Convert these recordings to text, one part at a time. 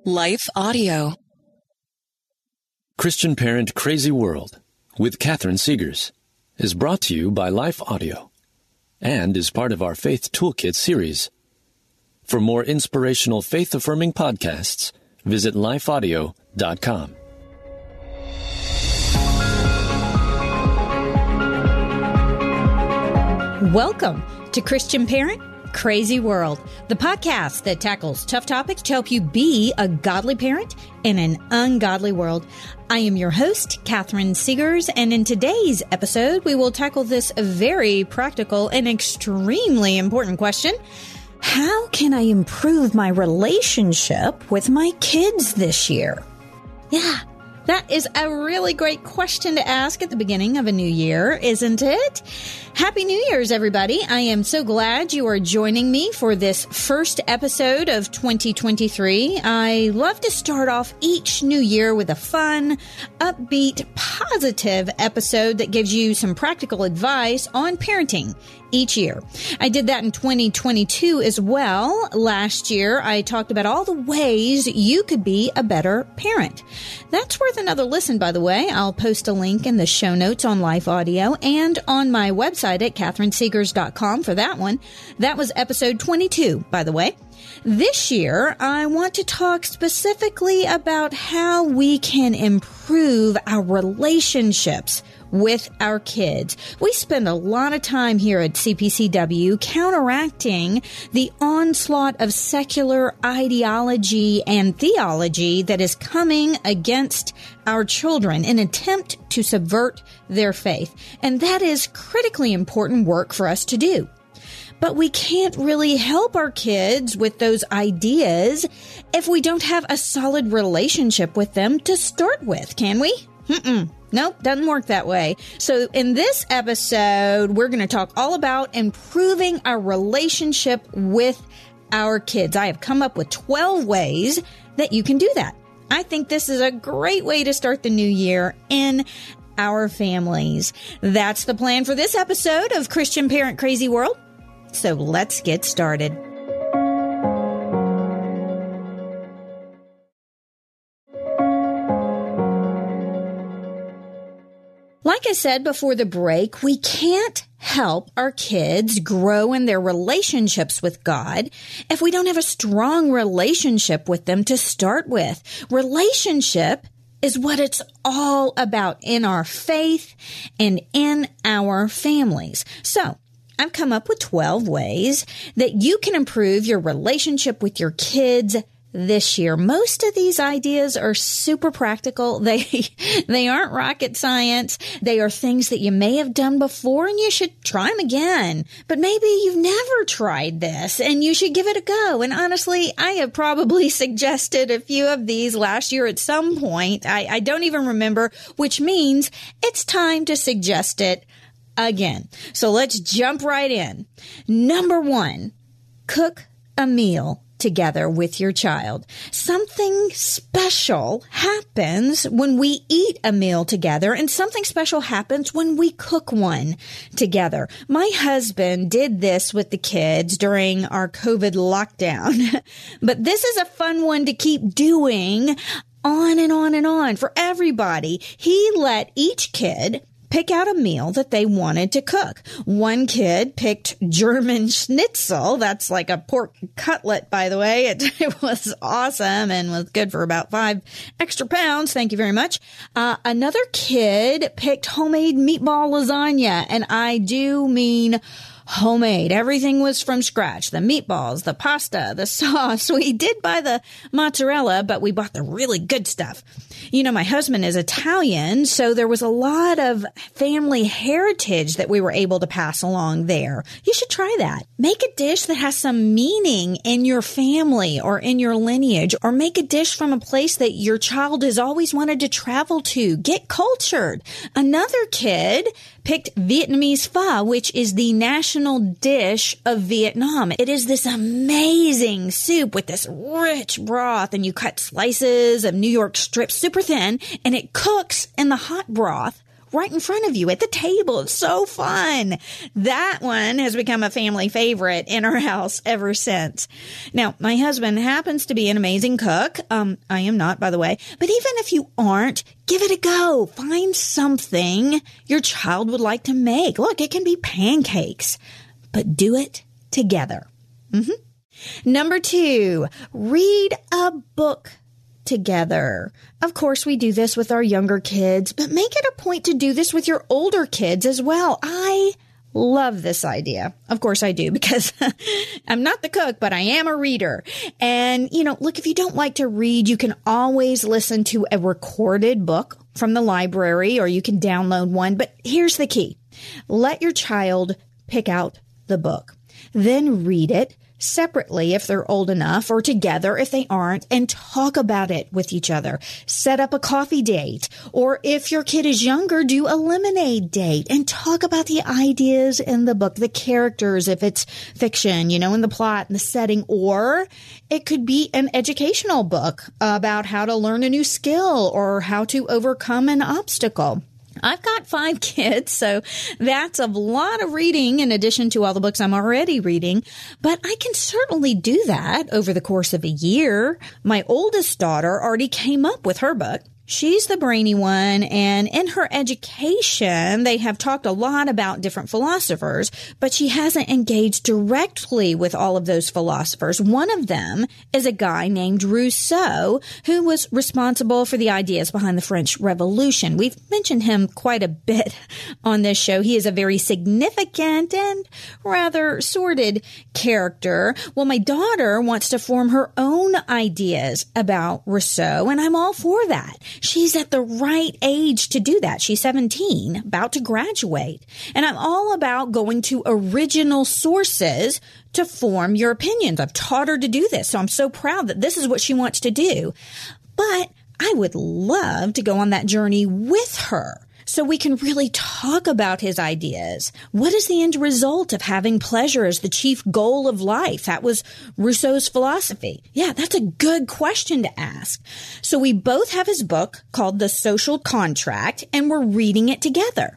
Life Audio. Christian Parent Crazy World with Catherine Segars is brought to you by Life Audio and is part of our Faith Toolkit series. For more inspirational faith-affirming podcasts, visit lifeaudio.com. Welcome to Christian Parent Crazy World, the podcast that tackles tough topics to help you be a godly parent in an ungodly world. I am your host, Catherine Segars, and in today's episode, we will tackle this very practical and extremely important question. How can I improve my relationship with my kids this year? Yeah, that is a really great question to ask at the beginning of a new year, isn't it? Happy New Year's, everybody. I am so glad you are joining me for this first episode of 2023. I love to start off each new year with a fun, upbeat, positive episode that gives you some practical advice on parenting each year. I did that in 2022 as well. Last year, I talked about all the ways you could be a better parent. That's worth another listen, by the way. I'll post a link in the show notes on Life Audio and on my website at catherinesegars.com for that one. That was episode 22, by the way. This year, I want to talk specifically about how we can improve our relationships with our kids. We spend a lot of time here at CPCW counteracting the onslaught of secular ideology and theology that is coming against our children in an attempt to subvert their faith. And that is critically important work for us to do. But we can't really help our kids with those ideas if we don't have a solid relationship with them to start with, can we? Nope, doesn't work that way. So in this episode, we're going to talk all about improving our relationship with our kids. I have come up with 12 ways that you can do that. I think this is a great way to start the new year in our families. That's the plan for this episode of Christian Parent Crazy World. So let's get started. Like I said before the break, we can't help our kids grow in their relationships with God if we don't have a strong relationship with them to start with. Relationship is what it's all about in our faith and in our families. So, I've come up with 12 ways that you can improve your relationship with your kids this year. Most of these ideas are super practical. They aren't rocket science. They are things that you may have done before and you should try them again. But maybe you've never tried this and you should give it a go. And honestly, I have probably suggested a few of these last year at some point. I don't even remember, which means it's time to suggest it again. So let's jump right in. Number 1, cook a meal together with your child. Something special happens when we eat a meal together, and something special happens when we cook one together. My husband did this with the kids during our COVID lockdown, but this is a fun one to keep doing on and on and on for everybody. He let each kid pick out a meal that they wanted to cook. One kid picked German schnitzel. That's like a pork cutlet, by the way. It was awesome and was good for about 5 extra pounds. Thank you very much. Another kid picked homemade meatball lasagna, and I do mean homemade. Everything was from scratch. The meatballs, the pasta, the sauce. We did buy the mozzarella, but we bought the really good stuff. You know, my husband is Italian, so there was a lot of family heritage that we were able to pass along there. You should try that. Make a dish that has some meaning in your family or in your lineage, or make a dish from a place that your child has always wanted to travel to. Get cultured. Another kid picked Vietnamese pho, which is the national dish of Vietnam. It is this amazing soup with this rich broth, and you cut slices of New York strips super thin, and it cooks in the hot broth right in front of you at the table. It's so fun. That one has become a family favorite in our house ever since. Now, my husband happens to be an amazing cook. I am not, by the way. But even if you aren't, give it a go. Find something your child would like to make. Look, it can be pancakes, but do it together. Number 2, read a book together. Of course, we do this with our younger kids, but make it a point to do this with your older kids as well. I love this idea. Of course I do, because I'm not the cook, but I am a reader. And, look, if you don't like to read, you can always listen to a recorded book from the library, or you can download one. But here's the key. Let your child pick out the book. Then read it separately if they're old enough, or together if they aren't, and talk about it with each other. Set up a coffee date, or if your kid is younger, do a lemonade date and talk about the ideas in the book, the characters, if it's fiction, in the plot and the setting, or it could be an educational book about how to learn a new skill or how to overcome an obstacle. I've got 5 kids, so that's a lot of reading in addition to all the books I'm already reading. But I can certainly do that over the course of a year. My oldest daughter already came up with her book. She's the brainy one, and in her education, they have talked a lot about different philosophers, but she hasn't engaged directly with all of those philosophers. One of them is a guy named Rousseau, who was responsible for the ideas behind the French Revolution. We've mentioned him quite a bit on this show. He is a very significant and rather sordid character. Well, my daughter wants to form her own ideas about Rousseau, and I'm all for that. She's at the right age to do that. She's 17, about to graduate. And I'm all about going to original sources to form your opinions. I've taught her to do this, so I'm so proud that this is what she wants to do. But I would love to go on that journey with her, so we can really talk about his ideas. What is the end result of having pleasure as the chief goal of life? That was Rousseau's philosophy. Yeah, that's a good question to ask. So we both have his book called The Social Contract, and we're reading it together.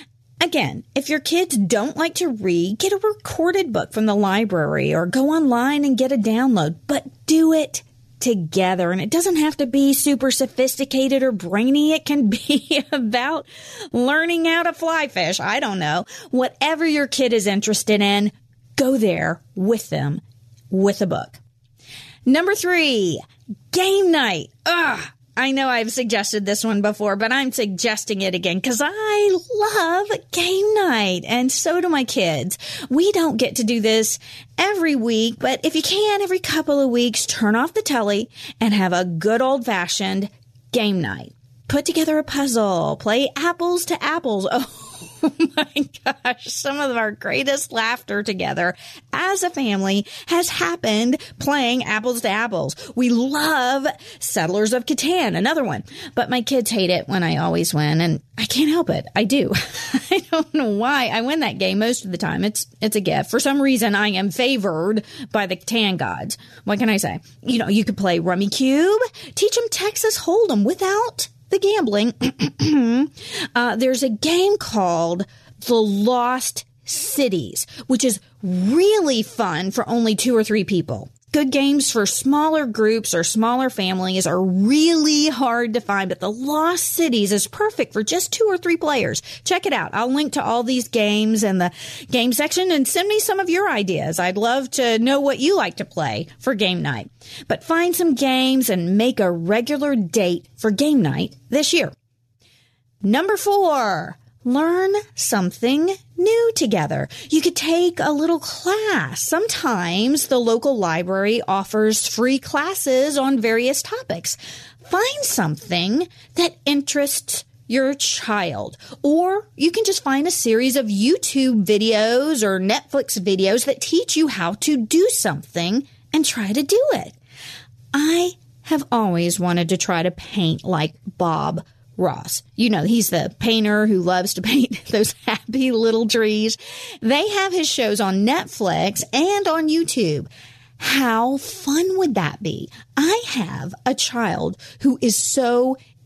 Again, if your kids don't like to read, get a recorded book from the library or go online and get a download, but do it together. And it doesn't have to be super sophisticated or brainy. It can be about learning how to fly fish. I don't know. Whatever your kid is interested in, go there with them with a book. Number 3, game night. I know I've suggested this one before, but I'm suggesting it again because I love game night, and so do my kids. We don't get to do this every week, but if you can, every couple of weeks, turn off the telly and have a good old-fashioned game night. Put together a puzzle, play apples to apples. Oh my gosh, some of our greatest laughter together as a family has happened playing apples to apples. We love Settlers of Catan, another one, but my kids hate it when I always win, and I can't help it. I do. I don't know why. I win that game most of the time. It's a gift. For some reason, I am favored by the Catan gods. What can I say? You could play Rummy Cube, teach them Texas Hold'em without the gambling. There's a game called The Lost Cities, which is really fun for only 2 or 3 people. Good games for smaller groups or smaller families are really hard to find, but The Lost Cities is perfect for just 2 or 3 players. Check it out. I'll link to all these games in the game section and send me some of your ideas. I'd love to know what you like to play for game night. But find some games and make a regular date for game night this year. Number 4. Learn something new together. You could take a little class. Sometimes the local library offers free classes on various topics. Find something that interests your child. Or you can just find a series of YouTube videos or Netflix videos that teach you how to do something and try to do it. I have always wanted to try to paint like Bob Ross. He's the painter who loves to paint those happy little trees. They have his shows on Netflix and on YouTube. How fun would that be? I have a child who is so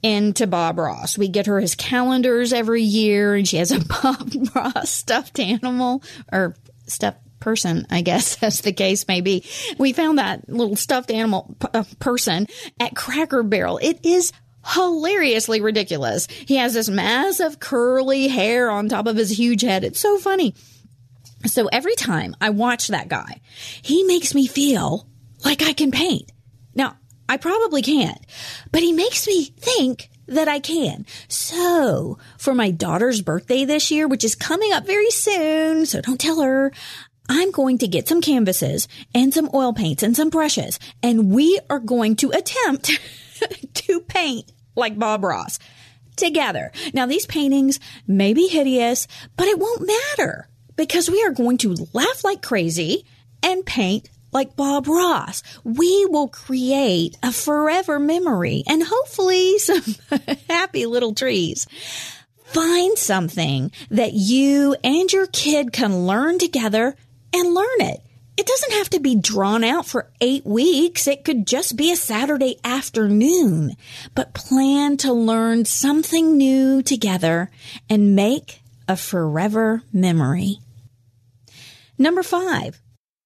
into Bob Ross. We get her his calendars every year, and she has a Bob Ross stuffed animal, or stuffed person, I guess, as the case may be. We found that little stuffed animal person at Cracker Barrel. It is hilariously ridiculous. He has this massive curly hair on top of his huge head. It's so funny. So every time I watch that guy, he makes me feel like I can paint. Now, I probably can't, but he makes me think that I can. So for my daughter's birthday this year, which is coming up very soon, so don't tell her, I'm going to get some canvases and some oil paints and some brushes, and we are going to attempt to paint like Bob Ross together. Now, these paintings may be hideous, but it won't matter because we are going to laugh like crazy and paint like Bob Ross. We will create a forever memory and hopefully some happy little trees. Find something that you and your kid can learn together and learn it. It doesn't have to be drawn out for 8 weeks. It could just be a Saturday afternoon. But plan to learn something new together and make a forever memory. Number 5,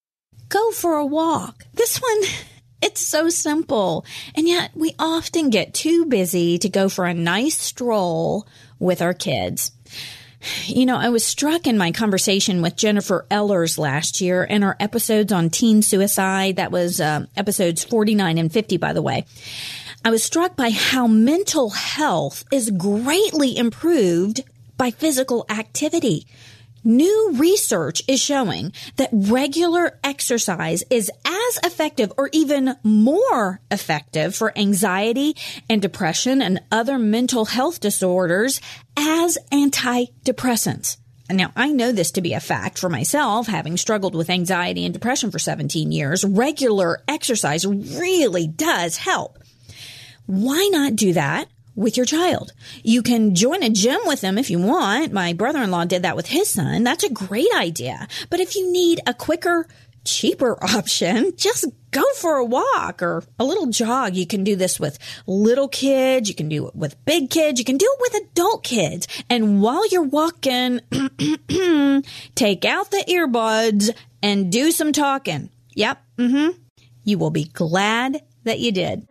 go for a walk. This one, it's so simple. And yet we often get too busy to go for a nice stroll with our kids. You know, I was struck in my conversation with Jennifer Ellers last year in our episodes on teen suicide. That was episodes 49 and 50, by the way. I was struck by how mental health is greatly improved by physical activity. New research is showing that regular exercise is as effective or even more effective for anxiety and depression and other mental health disorders as antidepressants. Now, I know this to be a fact for myself, having struggled with anxiety and depression for 17 years. Regular exercise really does help. Why not do that with your child? You can join a gym with them if you want. My brother-in-law did that with his son. That's a great idea. But if you need a quicker, cheaper option, just go for a walk or a little jog. You can do this with little kids. You can do it with big kids. You can do it with adult kids. And while you're walking, take out the earbuds and do some talking. Yep. You will be glad that you did.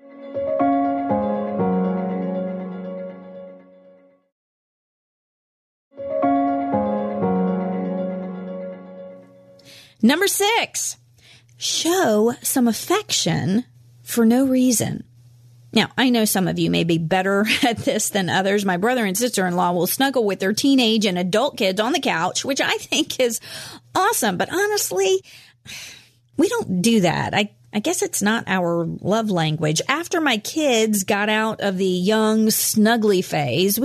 Number 6, show some affection for no reason. Now, I know some of you may be better at this than others. My brother and sister-in-law will snuggle with their teenage and adult kids on the couch, which I think is awesome. But honestly, we don't do that. I guess it's not our love language. After my kids got out of the young snuggly phase,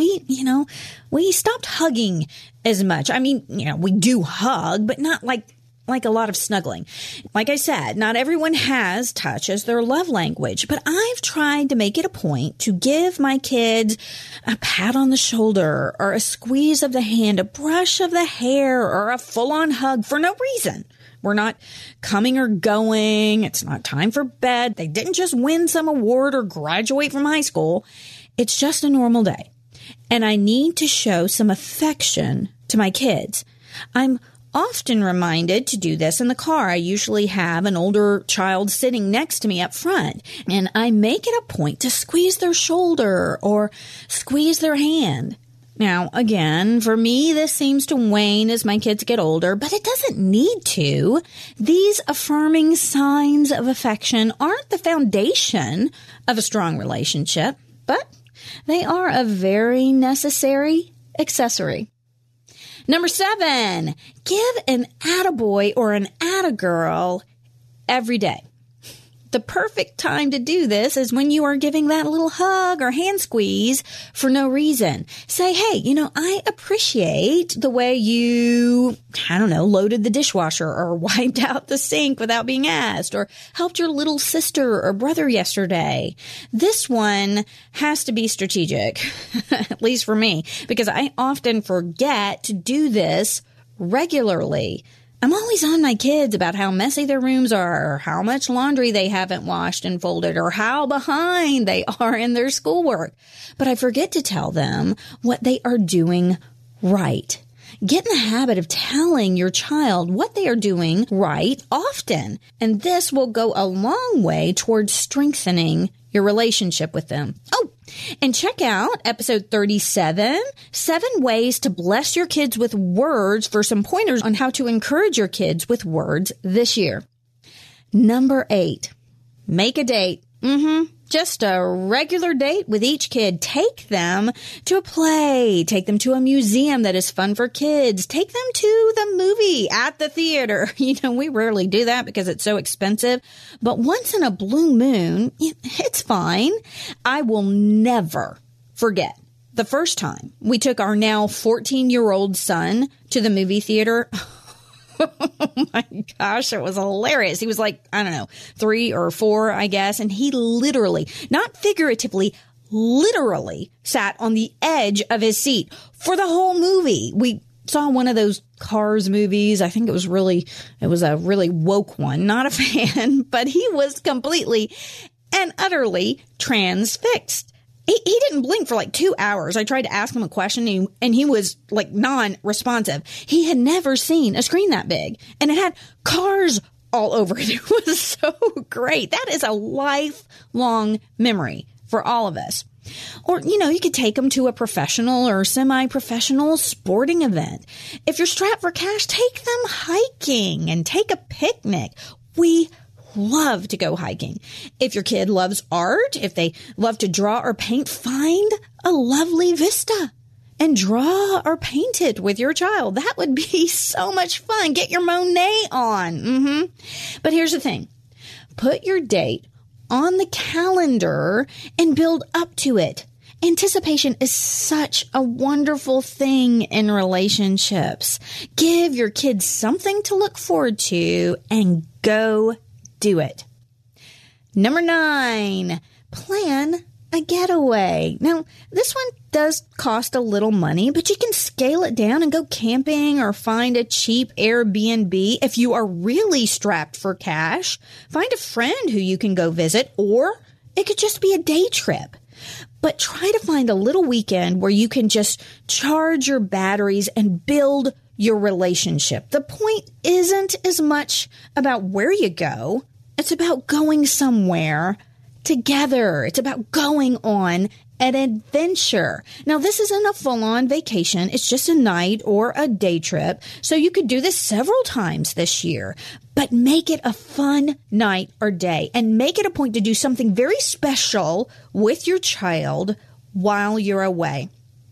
we stopped hugging as much. I mean, we do hug, but not like a lot of snuggling. Like I said, not everyone has touch as their love language, but I've tried to make it a point to give my kids a pat on the shoulder or a squeeze of the hand, a brush of the hair, or a full-on hug for no reason. We're not coming or going. It's not time for bed. They didn't just win some award or graduate from high school. It's just a normal day. And I need to show some affection to my kids. I'm often reminded to do this in the car. I usually have an older child sitting next to me up front, and I make it a point to squeeze their shoulder or squeeze their hand. Now, again, for me, this seems to wane as my kids get older, but it doesn't need to. These affirming signs of affection aren't the foundation of a strong relationship, but they are a very necessary accessory. Number 7, give an attaboy or an attagirl every day. The perfect time to do this is when you are giving that little hug or hand squeeze for no reason. Say, hey, I appreciate the way you, loaded the dishwasher or wiped out the sink without being asked or helped your little sister or brother yesterday. This one has to be strategic, at least for me, because I often forget to do this regularly. I'm always on my kids about how messy their rooms are, or how much laundry they haven't washed and folded, or how behind they are in their schoolwork. But I forget to tell them what they are doing right. Get in the habit of telling your child what they are doing right often, and this will go a long way towards strengthening your relationship with them. Oh, and check out episode 37, 7 ways to bless your kids with words, for some pointers on how to encourage your kids with words this year. Number 8, make a date. Just a regular date with each kid. Take them to a play. Take them to a museum that is fun for kids. Take them to the movie at the theater. We rarely do that because it's so expensive. But once in a blue moon, it's fine. I will never forget the first time we took our now 14-year-old son to the movie theater. Oh my gosh, it was hilarious. He was like, 3 or 4, I guess. And he literally, not figuratively, literally sat on the edge of his seat for the whole movie. We saw one of those Cars movies. I think it was a really woke one. Not a fan, but he was completely and utterly transfixed. He didn't blink for like 2 hours. I tried to ask him a question and he was like non-responsive. He had never seen a screen that big, and it had cars all over it. It was so great. That is a lifelong memory for all of us. Or, you could take them to a professional or semi-professional sporting event. If you're strapped for cash, take them hiking and take a picnic. We love to go hiking. If your kid loves art, if they love to draw or paint, find a lovely vista and draw or paint it with your child. That would be so much fun. Get your Monet on. But here's the thing. Put your date on the calendar and build up to it. Anticipation is such a wonderful thing in relationships. Give your kids something to look forward to and go do it. Number 9, plan a getaway. Now, this one does cost a little money, but you can scale it down and go camping or find a cheap Airbnb. If you are really strapped for cash, find a friend who you can go visit, or it could just be a day trip. But try to find a little weekend where you can just charge your batteries and build your relationship. The point isn't as much about where you go. It's about going somewhere together. It's about going on an adventure. Now, this isn't a full-on vacation. It's just a night or a day trip. So you could do this several times this year, but make it a fun night or day and make it a point to do something very special with your child while you're away.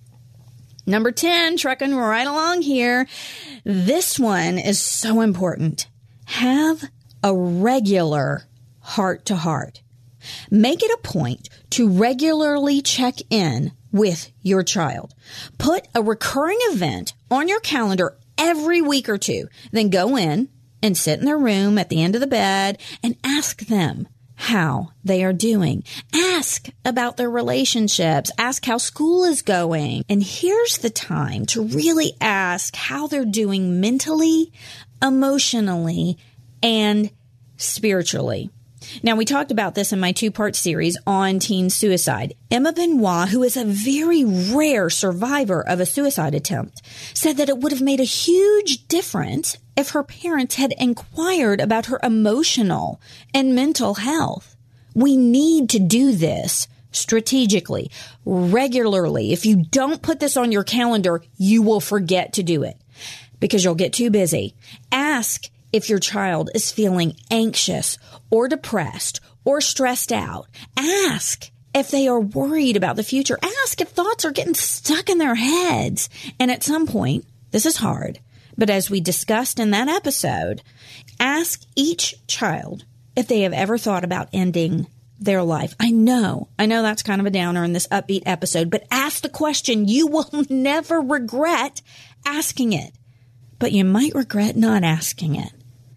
Number 10, trucking right along here. This one is so important. Have a regular heart-to-heart. Make it a point to regularly check in with your child. Put a recurring event on your calendar every week or two. Then go in and sit in their room at the end of the bed and ask them how they are doing. Ask about their relationships. Ask how school is going. And here's the time to really ask how they're doing mentally, emotionally, and spiritually. Now, we talked about this in my 2-part series on teen suicide. Emma Benoit, who is a very rare survivor of a suicide attempt, said that it would have made a huge difference if her parents had inquired about her emotional and mental health. We need to do this strategically, regularly. If you don't put this on your calendar, you will forget to do it because you'll get too busy. Ask if your child is feeling anxious or depressed or stressed out. Ask if they are worried about the future. Ask if thoughts are getting stuck in their heads. And at some point, this is hard, but as we discussed in that episode, ask each child if they have ever thought about ending their life. I know that's kind of a downer in this upbeat episode, but ask the question. You will never regret asking it, but you might regret not asking it.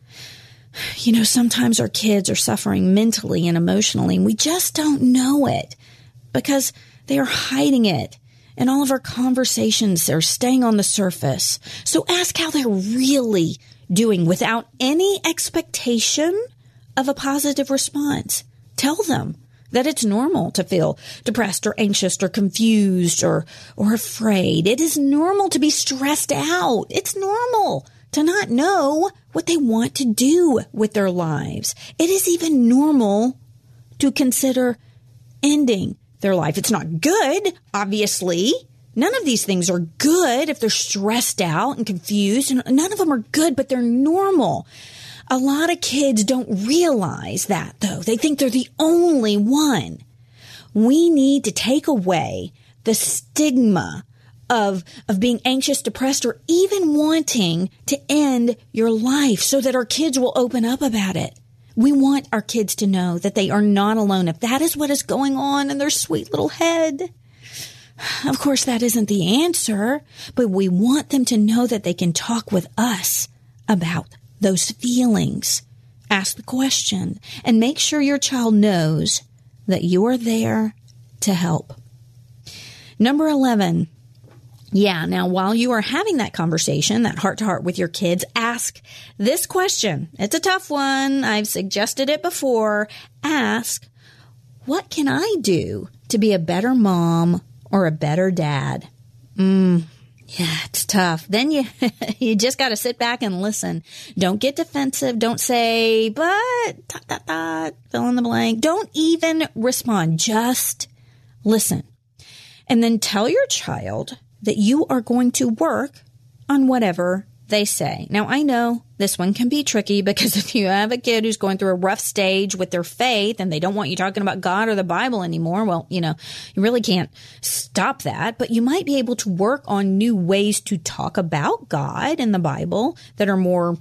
Sometimes our kids are suffering mentally and emotionally, and we just don't know it because they are hiding it. In all of our conversations, they're staying on the surface. So ask how they're really doing without any expectation of a positive response. Tell them that it's normal to feel depressed or anxious or confused or afraid. It is normal to be stressed out. It's normal to not know what they want to do with their lives. It is even normal to consider ending their life. It's not good, obviously. None of these things are good if they're stressed out and confused. And none of them are good, but they're normal. A lot of kids don't realize that, though. They think they're the only one. We need to take away the stigma of being anxious, depressed, or even wanting to end your life so that our kids will open up about it. We want our kids to know that they are not alone if that is what is going on in their sweet little head. Of course, that isn't the answer, but we want them to know that they can talk with us about those feelings. Ask the question and make sure your child knows that you are there to help. Number 11. Yeah, now while you are having that conversation, that heart-to-heart with your kids, ask this question. It's a tough one. I've suggested it before. Ask, what can I do to be a better mom or a better dad? Yeah, it's tough. Then you just got to sit back and listen. Don't get defensive. Don't say, but, ... fill in the blank. Don't even respond. Just listen. And then tell your child that you are going to work on whatever they say. Now, I know this one can be tricky because if you have a kid who's going through a rough stage with their faith and they don't want you talking about God or the Bible anymore, well, you really can't stop that. But you might be able to work on new ways to talk about God and the Bible that are more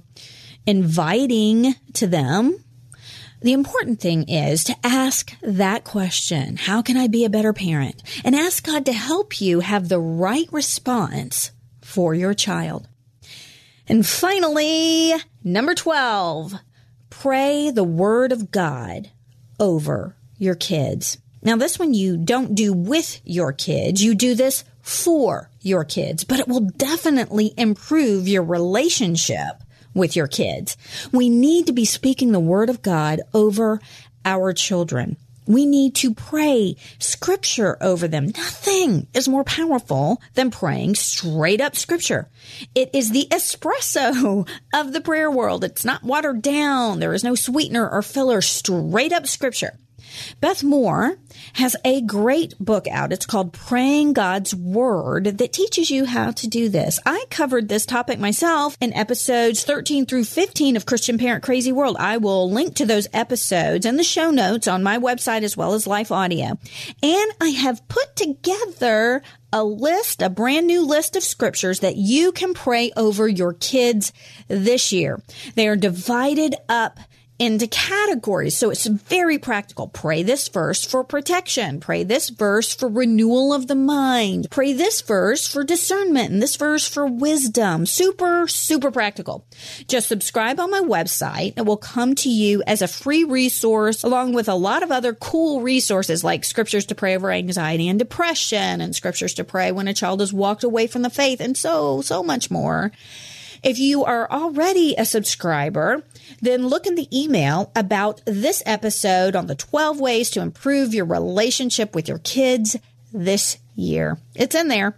inviting to them. The important thing is to ask that question, how can I be a better parent? And ask God to help you have the right response for your child. And finally, number 12, pray the word of God over your kids. Now, this one you don't do with your kids. You do this for your kids, but it will definitely improve your relationship with your kids. We need to be speaking the word of God over our children. We need to pray scripture over them. Nothing is more powerful than praying straight up scripture. It is the espresso of the prayer world. It's not watered down. There is no sweetener or filler. Straight up scripture. Beth Moore has a great book out. It's called Praying God's Word that teaches you how to do this. I covered this topic myself in episodes 13 through 15 of Christian Parent Crazy World. I will link to those episodes in the show notes on my website as well as Life Audio. And I have put together a brand new list of scriptures that you can pray over your kids this year. They are divided up into categories. So it's very practical. Pray this verse for protection. Pray this verse for renewal of the mind. Pray this verse for discernment and this verse for wisdom. Super, super practical. Just subscribe on my website. It will come to you as a free resource along with a lot of other cool resources like scriptures to pray over anxiety and depression and scriptures to pray when a child has walked away from the faith and so much more. If you are already a subscriber, then look in the email about this episode on the 12 ways to improve your relationship with your kids this year. It's in there.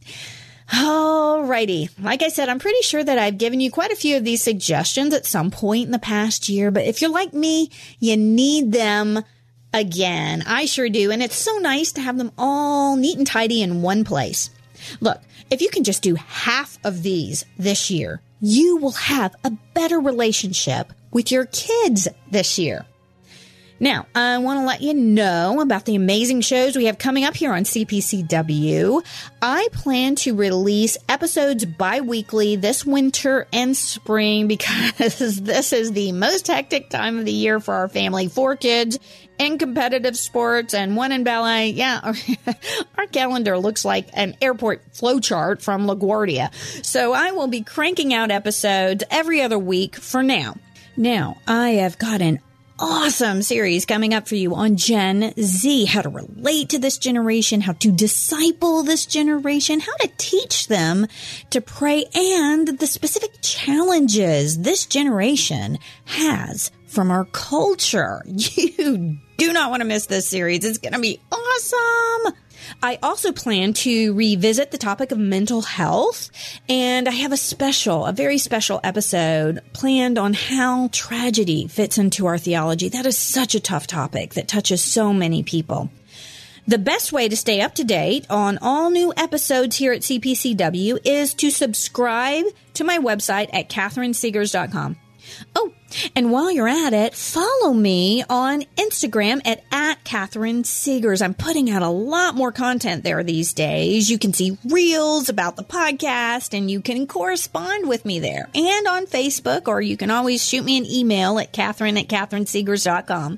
Alrighty. Like I said, I'm pretty sure that I've given you quite a few of these suggestions at some point in the past year, but if you're like me, you need them again. I sure do. And it's so nice to have them all neat and tidy in one place. Look, if you can just do half of these this year, you will have a better relationship with your kids this year. Now, I want to let you know about the amazing shows we have coming up here on CPCW. I plan to release episodes bi-weekly this winter and spring because this is the most hectic time of the year for our family. 4 kids in competitive sports and 1 in ballet. Yeah, our calendar looks like an airport flowchart from LaGuardia. So I will be cranking out episodes every other week for now. Now, I have got an awesome series coming up for you on Gen Z, how to relate to this generation, how to disciple this generation, how to teach them to pray, and the specific challenges this generation has from our culture. You do not want to miss this series. It's going to be awesome. I also plan to revisit the topic of mental health, and I have a very special episode planned on how tragedy fits into our theology. That is such a tough topic that touches so many people. The best way to stay up to date on all new episodes here at CPCW is to subscribe to my website at catherinesegers.com. Oh, and while you're at it, follow me on Instagram at Catherine Segers. I'm putting out a lot more content there these days. You can see reels about the podcast, and you can correspond with me there. And on Facebook, or you can always shoot me an email at Catherine@catherinesegers.com.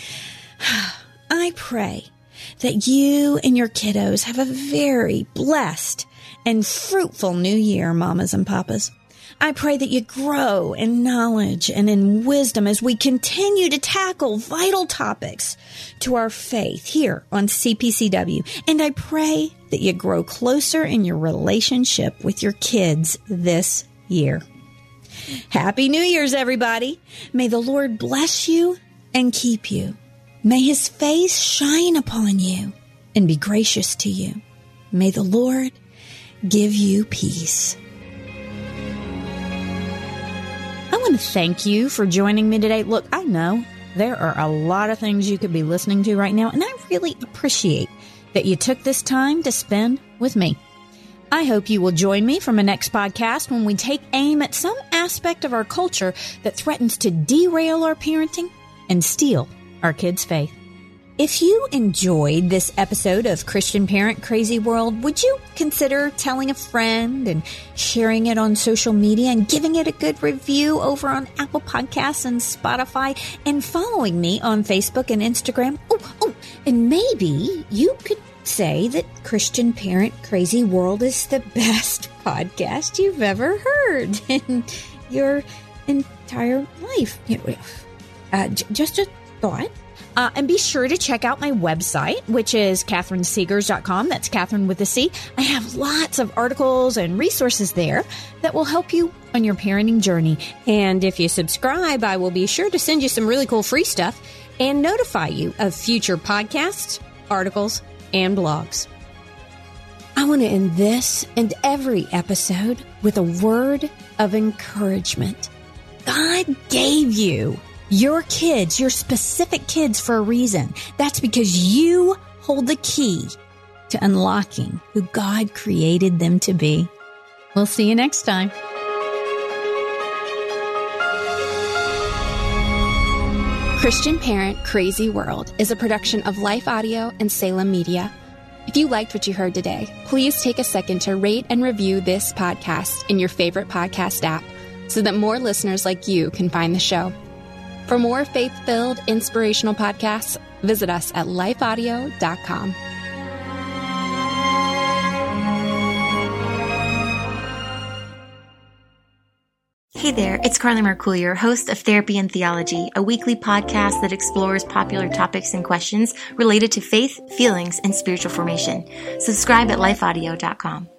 I pray that you and your kiddos have a very blessed and fruitful new year, mamas and papas. I pray that you grow in knowledge and in wisdom as we continue to tackle vital topics to our faith here on CPCW. And I pray that you grow closer in your relationship with your kids this year. Happy New Year's, everybody. May the Lord bless you and keep you. May his face shine upon you and be gracious to you. May the Lord give you peace. I want to thank you for joining me today. Look, I know there are a lot of things you could be listening to right now, and I really appreciate that you took this time to spend with me. I hope you will join me for my next podcast when we take aim at some aspect of our culture that threatens to derail our parenting and steal our kids' faith. If you enjoyed this episode of Christian Parent Crazy World, would you consider telling a friend and sharing it on social media and giving it a good review over on Apple Podcasts and Spotify, and following me on Facebook and Instagram? Oh, and maybe you could say that Christian Parent Crazy World is the best podcast you've ever heard in your entire life. Just a thought. And be sure to check out my website, which is catherinesegers.com. That's Catherine with a C. I have lots of articles and resources there that will help you on your parenting journey. And if you subscribe, I will be sure to send you some really cool free stuff and notify you of future podcasts, articles, and blogs. I want to end this and every episode with a word of encouragement. God gave you your kids, your specific kids, for a reason. That's because you hold the key to unlocking who God created them to be. We'll see you next time. Christian Parent Crazy World is a production of Life Audio and Salem Media. If you liked what you heard today, please take a second to rate and review this podcast in your favorite podcast app so that more listeners like you can find the show. For more faith-filled, inspirational podcasts, visit us at lifeaudio.com. Hey there, it's Carly Mercourier, host of Therapy and Theology, a weekly podcast that explores popular topics and questions related to faith, feelings, and spiritual formation. Subscribe at lifeaudio.com.